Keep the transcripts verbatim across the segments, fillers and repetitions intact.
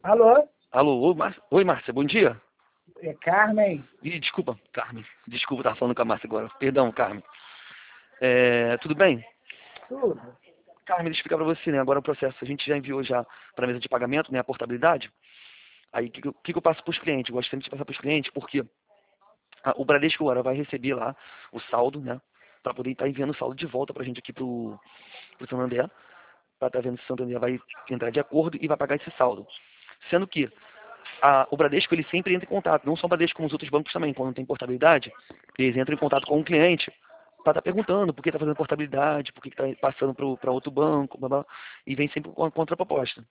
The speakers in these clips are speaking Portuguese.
Alô? Alô, oi, Márcia, oi, Márcia, bom dia. É Carmen? Ih, desculpa, Carmen. Desculpa, tava falando com a Márcia agora. Perdão, Carmen. É, tudo bem? Tudo. Carmen, deixa eu explicar para você, né? Agora o processo, a gente já enviou já para a mesa de pagamento, né? A portabilidade. Aí, o que, que, eu que que eu passo para os clientes? Eu gosto sempre de passar para os clientes, porque a- o Bradesco agora vai receber lá o saldo, né? Para poder estar enviando o saldo de volta para a gente aqui pro, pro Santander, para estar vendo se o Santander vai entrar de acordo e vai pagar esse saldo. Sendo que a- o Bradesco ele sempre entra em contato, não só o Bradesco como os outros bancos também, quando tem portabilidade, eles entram em contato com o cliente para estar perguntando por que está fazendo portabilidade, por que está passando para outro banco, blá, blá, e vem sempre com a contraproposta.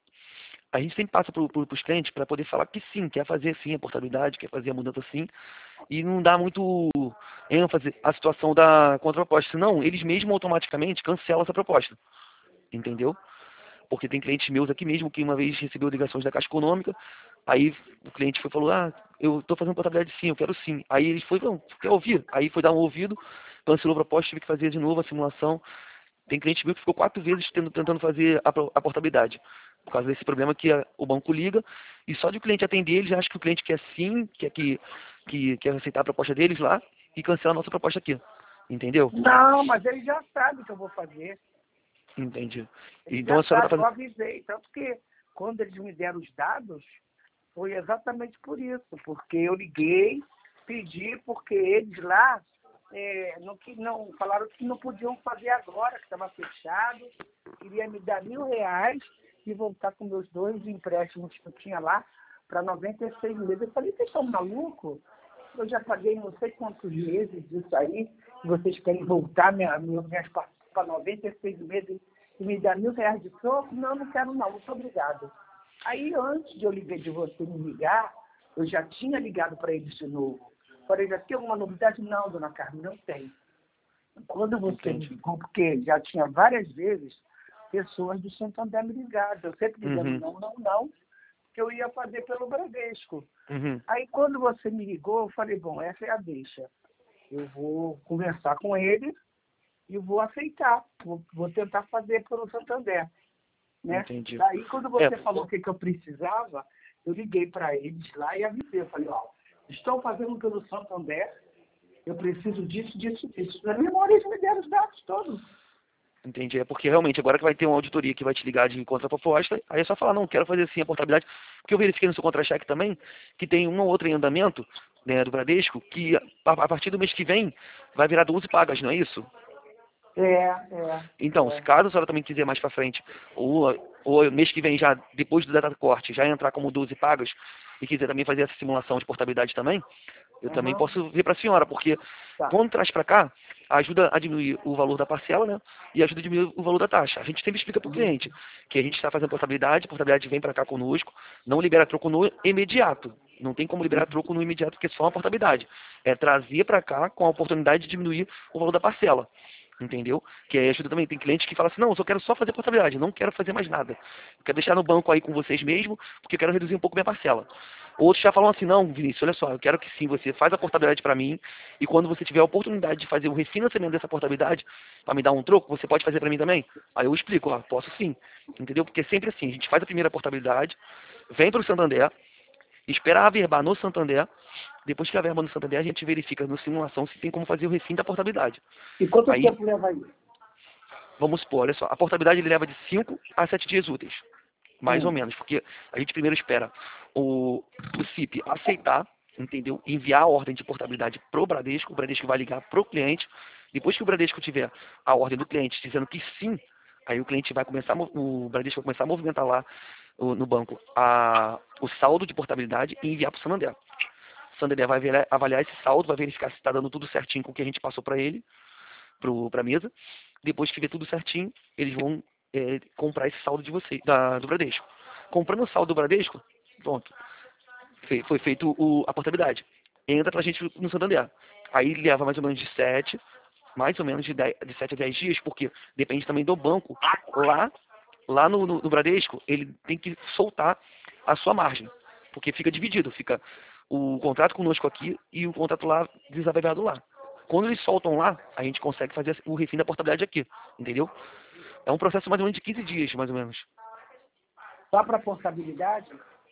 A gente sempre passa para os clientes para poder falar que sim, quer fazer sim a portabilidade, quer fazer a mudança sim, e não dá muito ênfase à situação da contraproposta, senão eles mesmos automaticamente cancelam essa proposta, entendeu? Porque tem clientes meus aqui mesmo que uma vez recebeu ligações da Caixa Econômica, aí o cliente foi e falou, ah, eu estou fazendo portabilidade sim, eu quero sim. Aí ele foi, não, quer ouvir? Aí foi dar um ouvido, cancelou a proposta, tive que fazer de novo a simulação. Tem cliente meu que ficou quatro vezes tendo- tentando fazer a, pro- a portabilidade, por causa desse problema que a- o banco liga, e só de o cliente atender, ele já acha que o cliente quer sim, quer, que, que, quer aceitar a proposta deles lá, e cancela a nossa proposta aqui. Entendeu? Não, mas ele já sabe que eu vou fazer. Entendi. Ele Então já a senhora está sabe, eu fazendo... avisei. Tanto que quando eles me deram os dados, foi exatamente por isso. Porque eu liguei, pedi, porque eles lá é, não, que, não, falaram que não podiam fazer agora, que estava fechado. Queria me dar mil reais e voltar com meus dois empréstimos que eu tinha lá para noventa e seis meses. Eu falei, vocês estão malucos? Eu já paguei não sei quantos meses disso aí, e vocês querem voltar minha, minha, minhas partes para noventa e seis meses e me dar mil reais de troco? Não, não quero não, muito obrigado. Aí, antes de eu ligar, de você me ligar, eu já tinha ligado para eles de novo. Falei, já tem alguma novidade? Não, dona Carmen, não tem. Quando você me Entendi. ligou, porque já tinha várias vezes pessoas do Santander me ligado, eu sempre dizendo Uhum, não, não, não, que eu ia fazer pelo Bradesco. uhum. Aí, quando você me ligou, eu falei, bom, essa é a deixa. Eu vou conversar com ele e vou aceitar. Vou, vou tentar fazer pelo Santander, né? Entendi. Daí, quando É, você falou o que, que eu precisava, eu liguei para eles lá e avisei. Eu falei, ó, estão fazendo pelo Santander, eu preciso disso, disso, disso. Na memória, eles me deram os dados todos. entendi. É porque realmente agora que vai ter uma auditoria que vai te ligar de contraproposta, aí é só falar, não, quero fazer sim a portabilidade, porque eu verifiquei no seu contra-cheque também que tem um ou outro em andamento, né, do Bradesco, que a, a partir do mês que vem vai virar doze pagas, não é isso? É, é, Então, se é. caso a senhora também quiser mais pra frente, ou, ou mês que vem já, depois do data do corte, já entrar como doze pagas, e quiser também fazer essa simulação de portabilidade também, eu também Uhum. posso ver para a senhora, porque Tá. quando traz para cá, ajuda a diminuir o valor da parcela, né? E ajuda a diminuir o valor da taxa. A gente sempre explica para o Isso. cliente que a gente está fazendo portabilidade, a portabilidade vem para cá conosco, não libera troco no imediato. Não tem como liberar troco no imediato, porque é só uma portabilidade. É trazer para cá com a oportunidade de diminuir o valor da parcela. Entendeu? Que aí ajuda também. Tem cliente que fala assim, não, eu só quero só fazer portabilidade, não quero fazer mais nada. Eu quero deixar no banco aí com vocês mesmo, porque eu quero reduzir um pouco minha parcela. Outros já falam assim, não, Vinícius, olha só, eu quero que sim, você faz a portabilidade para mim, e quando você tiver a oportunidade de fazer o refinanciamento dessa portabilidade, para me dar um troco, você pode fazer para mim também? Aí eu explico, ó, posso sim, entendeu? Porque é sempre assim, a gente faz a primeira portabilidade, vem para o Santander, espera a verba no Santander, depois que a verba no Santander, a gente verifica na simulação se tem como fazer o refim da portabilidade. E quanto Aí, tempo leva isso? vamos supor, olha só, a portabilidade ele leva de cinco a sete dias úteis. Mais ou Hum. menos, porque a gente primeiro espera o, o C I P aceitar, entendeu? Enviar a ordem de portabilidade pro Bradesco, o Bradesco vai ligar pro cliente. Depois que o Bradesco tiver a ordem do cliente dizendo que sim, aí o cliente vai começar, a mo- o Bradesco vai começar a movimentar lá o- no banco a, o saldo de portabilidade e enviar para o Santander. O Santander vai avaliar, avaliar esse saldo, vai verificar se está dando tudo certinho com o que a gente passou para ele, para a mesa. Depois que ver tudo certinho, eles vão é, comprar esse saldo de vocês, da, do Bradesco. Comprando o saldo do Bradesco, pronto, foi, foi feito o, a portabilidade. Entra pra gente no Santander. Aí leva mais ou menos de sete, mais ou menos de, dez, de sete a dez dias, porque depende também do banco. Lá, lá no, no, no Bradesco, ele tem que soltar a sua margem, porque fica dividido, fica o contrato conosco aqui e o contrato lá desavergado lá. Quando eles soltam lá, a gente consegue fazer o refim da portabilidade aqui, entendeu? É um processo mais ou menos de quinze dias, mais ou menos. Só para portabilidade?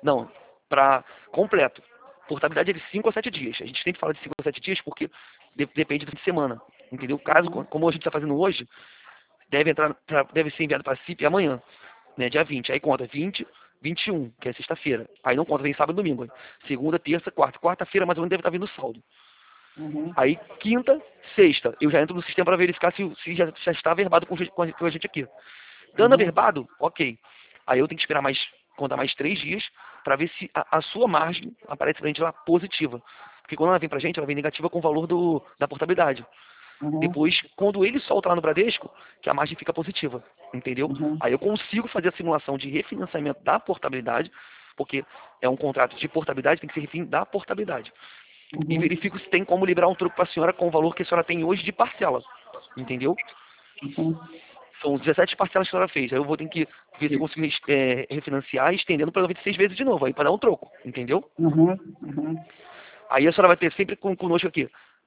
Não, para completo. Portabilidade é de cinco a sete dias. A gente sempre fala de cinco a sete dias porque de- depende do fim de semana. Entendeu? Caso, Uhum. como a gente está fazendo hoje, deve entrar pra, deve ser enviado para a C I P amanhã, né? Dia vinte. Aí conta vinte, vinte e um, que é sexta-feira. Aí não conta, vem sábado e domingo. Segunda, terça, quarta. Quarta-feira, mais ou menos, deve estar vindo o saldo. Uhum. Aí, quinta, sexta, eu já entro no sistema para verificar se, se já, já está averbado com, com a com a gente aqui. Dando Uhum. averbado, ok. Aí eu tenho que esperar mais, contar mais três dias para ver se a, a sua margem aparece pra gente lá positiva. Porque quando ela vem pra gente, ela vem negativa com o valor do, da portabilidade. Uhum. Depois, quando ele solta lá no Bradesco, que a margem fica positiva, entendeu? Uhum. Aí eu consigo fazer a simulação de refinanciamento da portabilidade, porque é um contrato de portabilidade, tem que ser refim da portabilidade. E Uhum. verifico se tem como liberar um troco para a senhora com o valor que a senhora tem hoje de parcela, entendeu? Uhum. São dezessete parcelas que a senhora fez. Aí eu vou ter que ver se eu consigo é, refinanciar, estendendo para noventa e seis vezes de novo, aí para dar um troco, entendeu? Uhum. Uhum. Aí a senhora vai ter sempre com, conosco aqui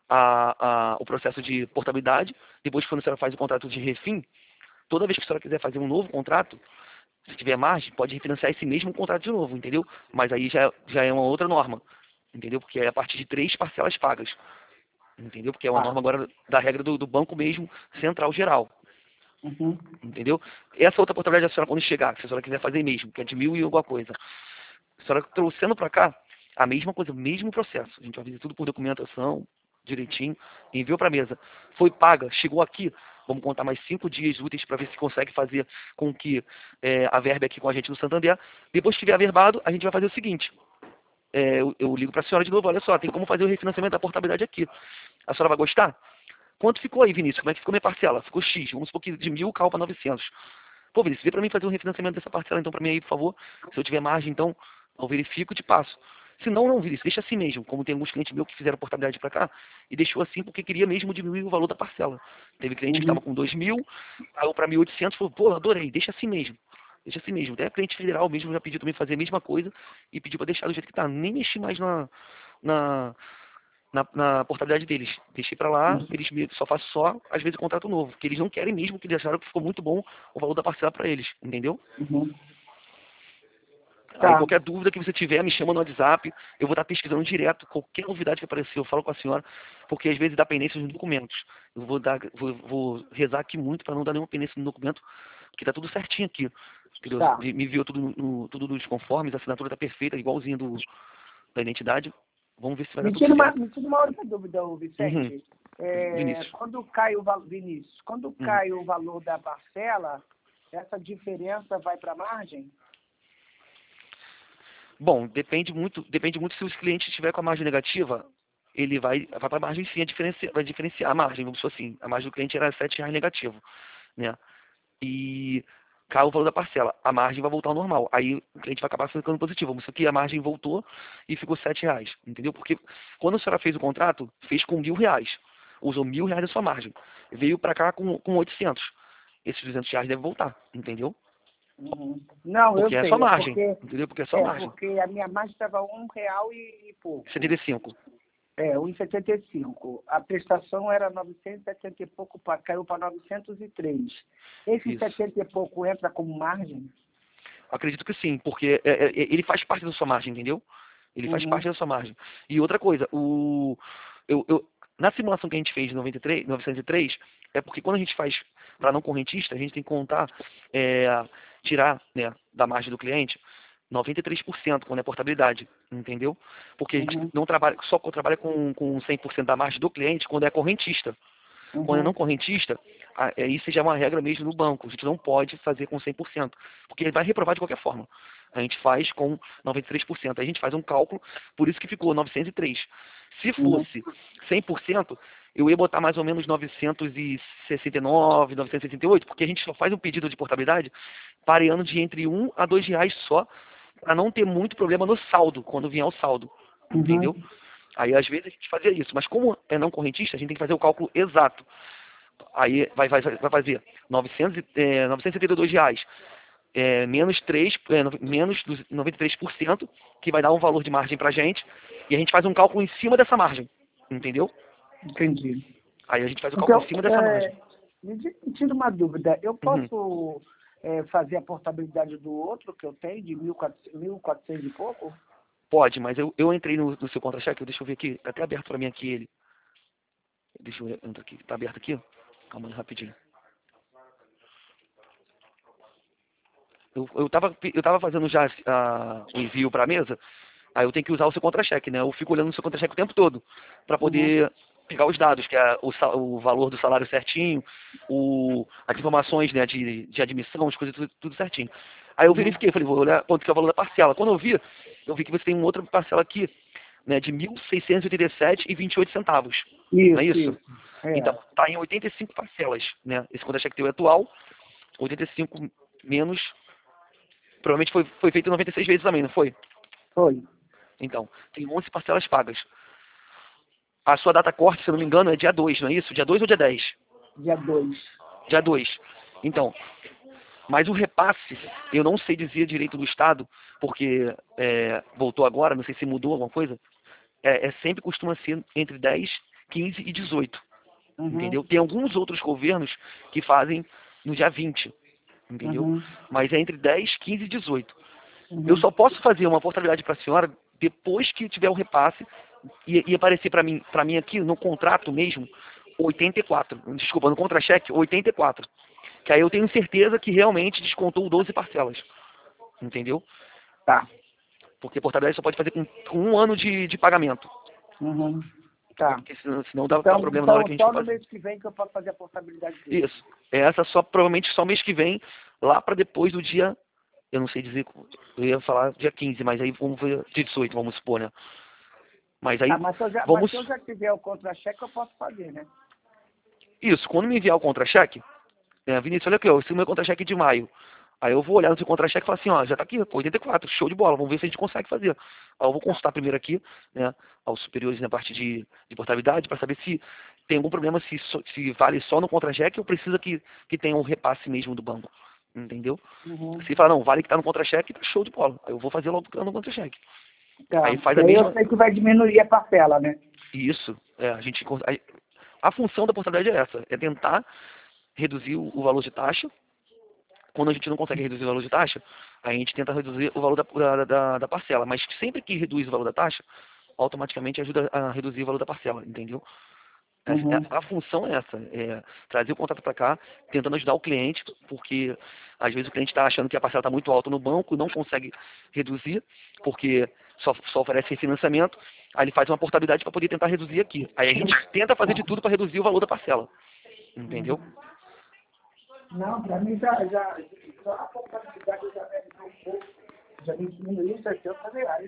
a, a, o processo de portabilidade. Depois, quando a senhora faz o contrato de refim, toda vez que a senhora quiser fazer um novo contrato, se tiver margem, pode refinanciar esse mesmo contrato de novo, entendeu? Mas aí já, já é uma outra norma, entendeu? Porque é a partir de três parcelas pagas, entendeu? Porque é uma Tá. norma agora da regra do, do banco mesmo, central geral, Uhum. entendeu? Essa outra portabilidade a senhora quando chegar, se a senhora quiser fazer mesmo, que é de mil e alguma coisa. A senhora trouxendo para cá, a mesma coisa, o mesmo processo. A gente vai fazer tudo por documentação, direitinho, enviou para a mesa. Foi paga, chegou aqui, vamos contar mais cinco dias úteis para ver se consegue fazer com que é, a verba aqui com a gente no Santander. Depois que estiver averbado, a gente vai fazer o seguinte. É, eu, eu ligo para a senhora de novo, olha só, tem como fazer o refinanciamento da portabilidade aqui. A senhora vai gostar? Quanto ficou aí, Vinícius? Como é que ficou minha parcela? Ficou X, vamos supor que de mil caiu para novecentos. Pô, Vinícius, vê para mim fazer um refinanciamento dessa parcela então para mim aí, por favor. Se eu tiver margem, então, eu verifico e te passo. Se não, não, Vinícius, deixa assim mesmo. Como tem alguns clientes meus que fizeram portabilidade para cá e deixou assim porque queria mesmo diminuir o valor da parcela. Teve cliente que Uhum. estava com dois mil, caiu para mil e oitocentos, falou, pô, adorei, deixa assim mesmo. Deixa assim mesmo. Até cliente federal mesmo já pediu também fazer a mesma coisa e pediu para deixar do jeito que tá. Nem mexi mais na, na, na, na portabilidade deles. Deixei para lá, Uhum. eles me- só faço só, às vezes, contrato novo. Porque eles não querem mesmo, que eles acharam que ficou muito bom o valor da parcela para eles. Entendeu? Uhum. Aí Tá. qualquer dúvida que você tiver, me chama no WhatsApp. Eu vou estar pesquisando direto qualquer novidade que aparecer. Eu falo com a senhora, porque às vezes dá pendência nos documentos. Eu vou, dar, vou, vou rezar aqui muito para não dar nenhuma pendência no documento, porque tá tudo certinho aqui. Entendeu? Tá. Me enviou tudo, no, tudo nos conformes, a assinatura tá perfeita, igualzinha do, da identidade. Vamos ver se vai dar Me tudo tira uma, certo. me tira uma outra dúvida, ô Uhum. Vicente. É, Vinícius. quando cai o valor, Vinícius, quando Uhum. cai o valor da parcela, essa diferença vai para a margem? Bom, depende muito, depende muito se os clientes estiver com a margem negativa, ele vai, vai para a margem sim, a diferencia, vai diferenciar a margem, vamos supor assim. A margem do cliente era sete reais negativo, né? E cai o valor da parcela, a margem vai voltar ao normal. Aí o cliente vai acabar ficando positivo. Vamos supor que a margem voltou e ficou sete reais, entendeu? Porque quando a senhora fez o contrato, fez com mil reais, usou mil reais da sua margem, veio para cá com, com oitocentos. Esses duzentos reais devem voltar, entendeu? Uhum. Não, eu Porque é só sei, é margem, porque, entendeu? Porque é só é margem. porque a minha margem estava um real e, e setenta pouco. e cinco. É, um e setenta e cinco. A prestação era novecentos e setenta e pouco, pra- caiu para novecentos e três. Esse Isso. setenta e pouco entra como margem? Acredito que sim, porque é, é, ele faz parte da sua margem, entendeu? Ele faz Uhum. parte da sua margem. E outra coisa, o, eu, eu- na simulação que a gente fez de noventa e três, novecentos e três, é porque quando a gente faz para não correntista, a gente tem que contar, é, tirar, né, da margem do cliente noventa e três por cento quando é portabilidade, entendeu? Porque a gente Uhum. não trabalha, só trabalha com, com cem por cento da margem do cliente quando é correntista. Quando é não Uhum. correntista, a- é, isso já é uma regra mesmo no banco. A gente não pode fazer com cem por cento, porque ele vai reprovar de qualquer forma. A gente faz com noventa e três por cento. A gente faz um cálculo, por isso que ficou novecentos e três. Se Uhum. fosse cem por cento, eu ia botar mais ou menos novecentos e sessenta e nove, novecentos e sessenta e oito, porque a gente só faz um pedido de portabilidade variando de entre um a dois reais só, para não ter muito problema no saldo, quando vier o saldo. Entendeu? Uhum. Aí, às vezes, a gente fazia isso. Mas como é não correntista, a gente tem que fazer o cálculo exato. Aí vai, vai, vai fazer novecentos, e- é, novecentos e setenta e dois reais, é, menos, três, é, no- menos dos noventa e três por cento, que vai dar um valor de margem pra gente. E a gente faz um cálculo em cima dessa margem. Entendeu? Entendi. Aí a gente faz o cálculo em Então, cima dessa margem. é, me di- me tira uma dúvida. Eu Uhum. posso é, fazer a portabilidade do outro que eu tenho, de mil e quatrocentos e pouco? Pode, mas eu, eu entrei no, no seu contra-cheque, deixa eu ver aqui, tá até aberto para mim aqui ele. Deixa eu entrar aqui, tá aberto aqui? Calma aí, rapidinho. Eu, eu, tava, eu tava fazendo já ah, o envio para a mesa, aí eu tenho que usar o seu contra-cheque, né? Eu fico olhando o seu contra-cheque o tempo todo, para poder Uhum. pegar os dados, que é o, sal- o valor do salário certinho, o, as informações, né, de, de admissão, as coisas tudo, tudo certinho. Aí eu Uhum. verifiquei, falei, vou olhar quanto que é o valor da parcela. Quando eu vi, eu vi que você tem uma outra parcela aqui, né, de mil seiscentos e oitenta e sete reais e vinte e oito centavos. Não é Isso, isso? isso. É. Então, está em oitenta e cinco parcelas, né? Esse contra-cheque teu é atual, oitenta e cinco menos, provavelmente foi, foi feito noventa e seis vezes também, não foi? Foi. Então, tem onze parcelas pagas. A sua data corte, se eu não me engano, é dia dois, não é isso? Dia dois ou dia dez? Dia dois. Dia dois. Então, mas o repasse, eu não sei dizer direito do Estado, porque é, voltou agora, não sei se mudou alguma coisa, é, é sempre costuma ser entre dez, quinze e dezoito. Uhum. Entendeu? Tem alguns outros governos que fazem no dia vinte, entendeu? Uhum. Mas é entre dez, quinze e dezoito. Eu Uhum. só posso fazer uma portabilidade para a senhora depois que tiver o repasse e, e aparecer para mim, para mim aqui no contrato mesmo, oitenta e quatro. Desculpa, no contra-cheque, oitenta e quatro. Que aí eu tenho certeza que realmente descontou doze parcelas. Entendeu? Tá. Porque portabilidade só pode fazer com, com um ano de, de pagamento. Uhum. Entendeu? Tá. Porque senão, senão dá, dá Então, problema na hora então, que a gente só for no fazer. mês que vem que eu posso fazer a portabilidade dele. Isso. Essa só provavelmente só mês que vem, lá para depois do dia, eu não sei dizer, eu ia falar dia quinze, mas aí vamos ver dia dezoito, vamos supor, né? Mas aí Tá, mas se eu já, mas vamos. se eu já tiver o contra-cheque, eu posso fazer, né? Isso, quando me enviar o contra-cheque, é, Vinícius, olha aqui, ó, esse é o meu contra-cheque de maio. Aí eu vou olhar no seu contra-cheque e falar assim, ó, já tá aqui, oitenta e quatro, show de bola, vamos ver se a gente consegue fazer. Aí eu vou Tá. consultar primeiro aqui, né, aos superiores na parte de, de portabilidade, para saber se tem algum problema, se, só- se vale só no contra-cheque ou precisa que, que tenha um repasse mesmo do banco. Entendeu? Uhum. Se falar, não, vale que tá no contra-cheque, tá show de bola. Aí eu vou fazer logo no contra-cheque. Tá. Aí faz E a aí eu mesma. sei que vai diminuir a parcela, né? Isso, é, a gente. cons- A, a função da portabilidade é essa, é tentar reduzir o, o valor de taxa. Quando a gente não consegue reduzir o valor de taxa, a gente tenta reduzir o valor da, da, da- da parcela. Mas sempre que reduz o valor da taxa, automaticamente ajuda a reduzir o valor da parcela, entendeu? Essa- é- Uhum. A função é essa, é trazer o contato para cá, tentando ajudar o cliente, porque às vezes o cliente está achando que a parcela está muito alta no banco, não consegue reduzir, porque só, só oferece refinanciamento, aí ele faz uma portabilidade para poder tentar reduzir aqui. Aí a gente tenta fazer de tudo para reduzir o valor da parcela, entendeu? Uhum. Não, para mim já, já, já a portabilidade já é um pouco, já me diminuiu sessenta reais.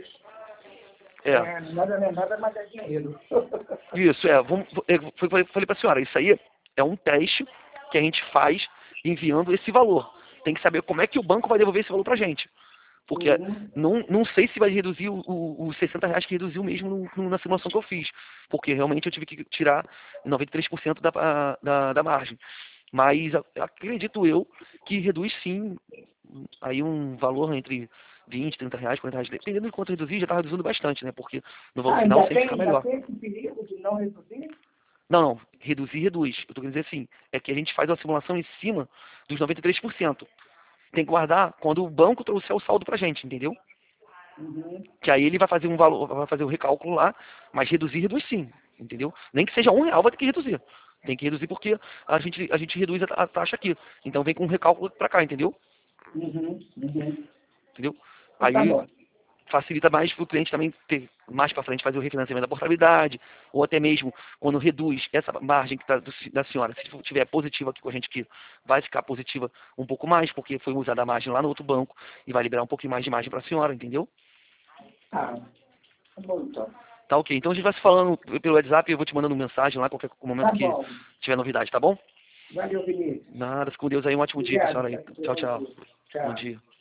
É, É, nada não é nada, mas é dinheiro. isso, é, vamos, eu falei falei para a senhora, isso aí é um teste que a gente faz enviando esse valor. Tem que saber como é que o banco vai devolver esse valor para a gente. Porque Uhum. não, não sei se vai reduzir o- o- os sessenta reais que reduziu mesmo no- no- na simulação que eu fiz. Porque realmente eu tive que tirar noventa e três por cento da, da, da margem. Mas a- acredito eu que reduz sim aí um valor entre vinte, trinta reais, quarenta reais. Dependendo de quanto reduzir, já está reduzindo bastante, né? Porque no valor Ah, final ainda sempre tem, fica ainda melhor. tem esse perigo de não reduzir? Não, não. Reduzir, reduz. Eu estou querendo dizer assim, é que a gente faz uma simulação em cima dos noventa e três por cento. Tem que guardar quando o banco trouxer o saldo pra gente, entendeu? Uhum. Que aí ele vai fazer um valor, vai fazer o recálculo lá, mas reduzir, reduz sim, entendeu? Nem que seja um real, vai ter que reduzir. Tem que reduzir porque a gente, a gente reduz a, a taxa aqui. Então vem com um recálculo pra cá, entendeu? Uhum. Uhum. Entendeu? Então tá Aí bom. facilita mais para o cliente também ter mais para frente fazer o refinanciamento da portabilidade, ou até mesmo quando reduz essa margem que tá do- da senhora, se tiver positiva aqui com a gente que vai ficar positiva um pouco mais, porque foi usada a margem lá no outro banco e vai liberar um pouquinho mais de margem para a senhora, entendeu? Ah, tá bom então. Tá ok. Então a gente vai se falando pelo WhatsApp, eu vou te mandando mensagem lá, qualquer momento Tá que bom. tiver novidade, tá bom? Valeu, Vinícius. Nada, fica com Deus aí, um ótimo dia pra Obrigado. senhora aí. Tá com Tchau, Deus. tchau. Bom Tchau. dia.